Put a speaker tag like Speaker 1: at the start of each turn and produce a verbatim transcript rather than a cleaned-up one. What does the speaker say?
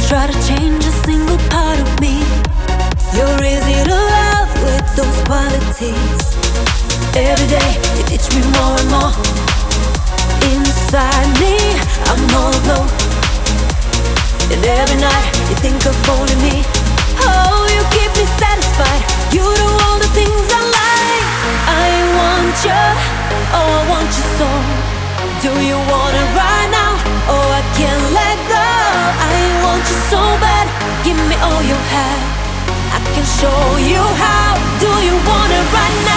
Speaker 1: try to change a single part of me. You're easy to love with those qualities. Every day you teach me more and more. Inside me, I'm all aglow. And every night you think of only me. Oh, you keep me satisfied. You do all the things I like. I want you, oh I want you so. Do you want it right now? Oh, I can't let go. I want you so bad. Give me all you have. I can show you how. Do you want it right now?